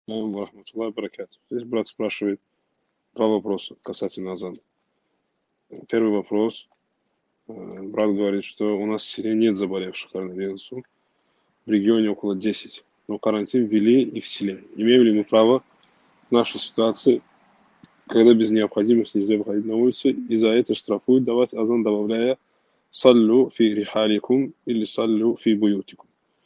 Рахматуллахи баракату. Здесь брат спрашивает два вопроса касательно азана. Первый вопрос. Брат говорит, что у нас в селе нет заболевших коронавирусом. В регионе около 10. Но карантин ввели и в селе. Имеем ли мы право в нашей ситуации, когда без необходимости нельзя выходить на улицу, и за это штрафуют, давать азан, добавляя «саллю фи рихаликум» или «саллю фи буютикум».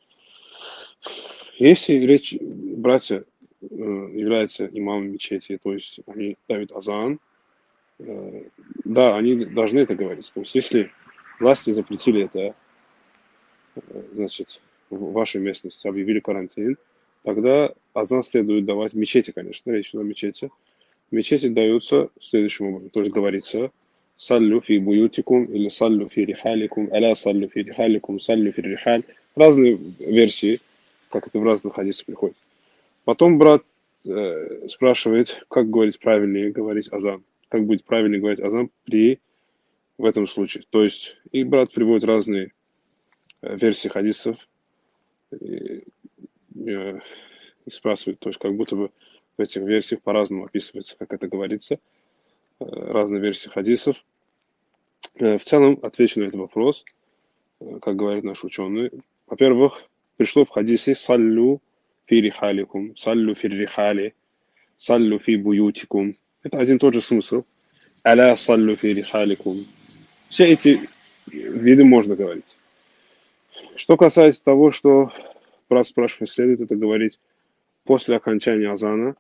Если речь, братья являются имамом мечети, то есть они ставят азан, да, они должны это говорить. То есть, если власти запретили это, значит, в вашей местности объявили карантин, тогда азан следует давать в мечети, конечно, речь идет о мечети. В мечети даются следующим образом. То есть, говорится «саллю фи буютикум» или «саллю фи рихаликум», «аля саллю фи рихаликум», «саллю фи рихаль». Разные версии, как это в разных хадисах приходит. Потом брат спрашивает, как говорить правильнее говорить азан. Как будет правильнее говорить азан в этом случае. То есть, и брат приводит разные версии хадисов и, и спрашивает, то есть, как будто бы в этих версиях по-разному описывается, как это говорится, разные версии хадисов. В целом, отвечу на этот вопрос, как говорят наши ученые. Во-первых, пришло в хадисе «саллю фи рихаликум», «саллю фи рихали», «саллю фи буютикум». Это один и тот же смысл. «Аля саллю фи рихаликум». Все эти виды можно говорить. Что касается того, что брат спрашивает, следует это говорить после окончания азана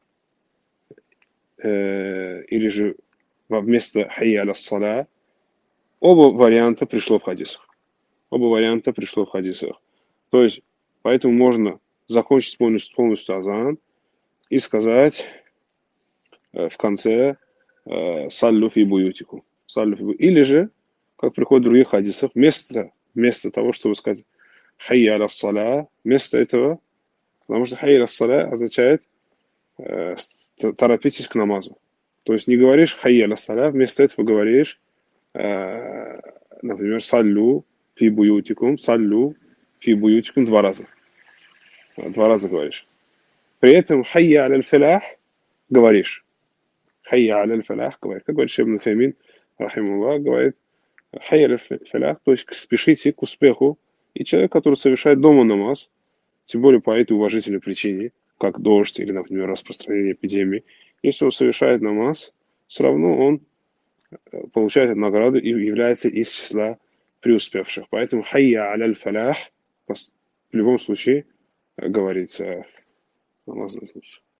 или же вместо «хайя аля саля», оба варианта пришло в хадисах. Оба варианта пришло в хадисах. То есть, поэтому можно закончить полностью азан и сказать в конце «саллю фи буютику». Или же, как приходит в других хадисах, вместо того, чтобы сказать «хайя аля саля», вместо этого, потому что «хайя аля саля» означает торопитесь к намазу. То есть не говоришь «хайя аля саля», вместо этого говоришь, например, «саллю фи буютикум» два раза. Два раза говоришь. При этом «хайя аля фалях» говоришь. «Хайя аля фалях» говорит. Как говорит Шейх ибн Утаймин, рахимахуллах, говорит «хайя аля фалях», то есть спешите к успеху. И человек, который совершает дома намаз, тем более по этой уважительной причине, как дождь или, например, распространение эпидемии, если он совершает намаз, все равно он получает эту награду и является из числа преуспевших. Поэтому «хайя аля фалях» в любом случае говорится намаз.